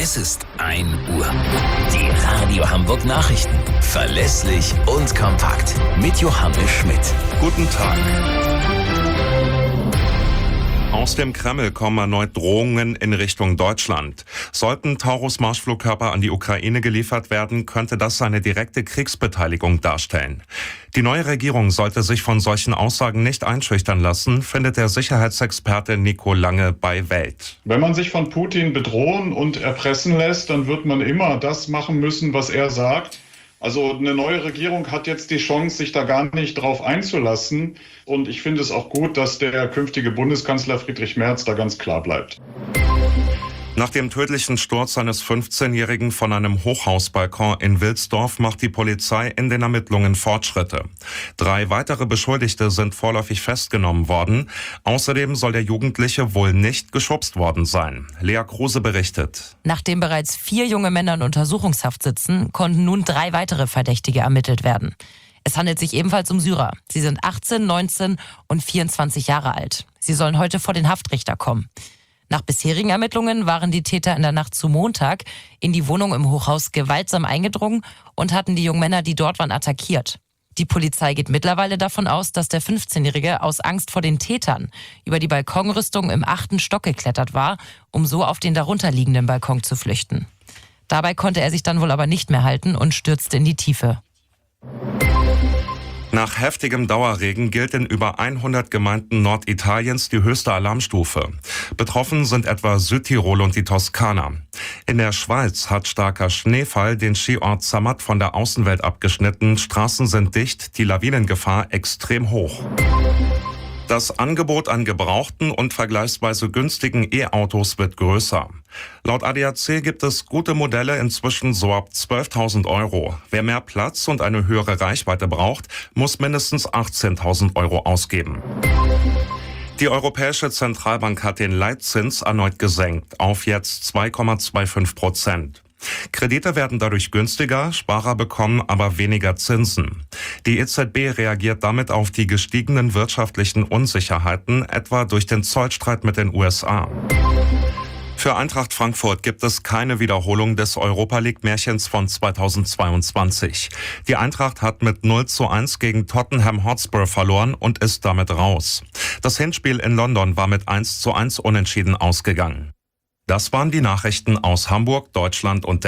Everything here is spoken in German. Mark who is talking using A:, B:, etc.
A: Es ist 1 Uhr. Die Radio Hamburg Nachrichten. Verlässlich und kompakt. Mit Johannes Schmidt.
B: Guten Tag. Aus dem Kreml kommen erneut Drohungen in Richtung Deutschland. Sollten Taurus-Marschflugkörper an die Ukraine geliefert werden, könnte das eine direkte Kriegsbeteiligung darstellen. Die neue Regierung sollte sich von solchen Aussagen nicht einschüchtern lassen, findet der Sicherheitsexperte Nico Lange bei Welt.
C: Wenn man sich von Putin bedrohen und erpressen lässt, dann wird man immer das machen müssen, was er sagt. Also eine neue Regierung hat jetzt die Chance, sich da gar nicht drauf einzulassen. Und ich finde es auch gut, dass der künftige Bundeskanzler Friedrich Merz da ganz klar bleibt.
B: Nach dem tödlichen Sturz eines 15-Jährigen von einem Hochhausbalkon in Wilsdorf macht die Polizei in den Ermittlungen Fortschritte. 3 weitere Beschuldigte sind vorläufig festgenommen worden. Außerdem soll der Jugendliche wohl nicht geschubst worden sein. Lea Kruse berichtet.
D: Nachdem bereits 4 junge Männer in Untersuchungshaft sitzen, konnten nun 3 weitere Verdächtige ermittelt werden. Es handelt sich ebenfalls um Syrer. Sie sind 18, 19 und 24 Jahre alt. Sie sollen heute vor den Haftrichter kommen. Nach bisherigen Ermittlungen waren die Täter in der Nacht zu Montag in die Wohnung im Hochhaus gewaltsam eingedrungen und hatten die jungen Männer, die dort waren, attackiert. Die Polizei geht mittlerweile davon aus, dass der 15-Jährige aus Angst vor den Tätern über die Balkonrüstung im 8. Stock geklettert war, um so auf den darunterliegenden Balkon zu flüchten. Dabei konnte er sich dann wohl aber nicht mehr halten und stürzte in die Tiefe.
B: Nach heftigem Dauerregen gilt in über 100 Gemeinden Norditaliens die höchste Alarmstufe. Betroffen sind etwa Südtirol und die Toskana. In der Schweiz hat starker Schneefall den Skiort Zermatt von der Außenwelt abgeschnitten. Straßen sind dicht, die Lawinengefahr extrem hoch. Das Angebot an gebrauchten und vergleichsweise günstigen E-Autos wird größer. Laut ADAC gibt es gute Modelle inzwischen so ab 12.000 Euro. Wer mehr Platz und eine höhere Reichweite braucht, muss mindestens 18.000 Euro ausgeben. Die Europäische Zentralbank hat den Leitzins erneut gesenkt auf jetzt 2,25%. Kredite werden dadurch günstiger, Sparer bekommen aber weniger Zinsen. Die EZB reagiert damit auf die gestiegenen wirtschaftlichen Unsicherheiten, etwa durch den Zollstreit mit den USA. Für Eintracht Frankfurt gibt es keine Wiederholung des Europa-League-Märchens von 2022. Die Eintracht hat mit 0:1 gegen Tottenham Hotspur verloren und ist damit raus. Das Hinspiel in London war mit 1:1 unentschieden ausgegangen. Das waren die Nachrichten aus Hamburg, Deutschland und der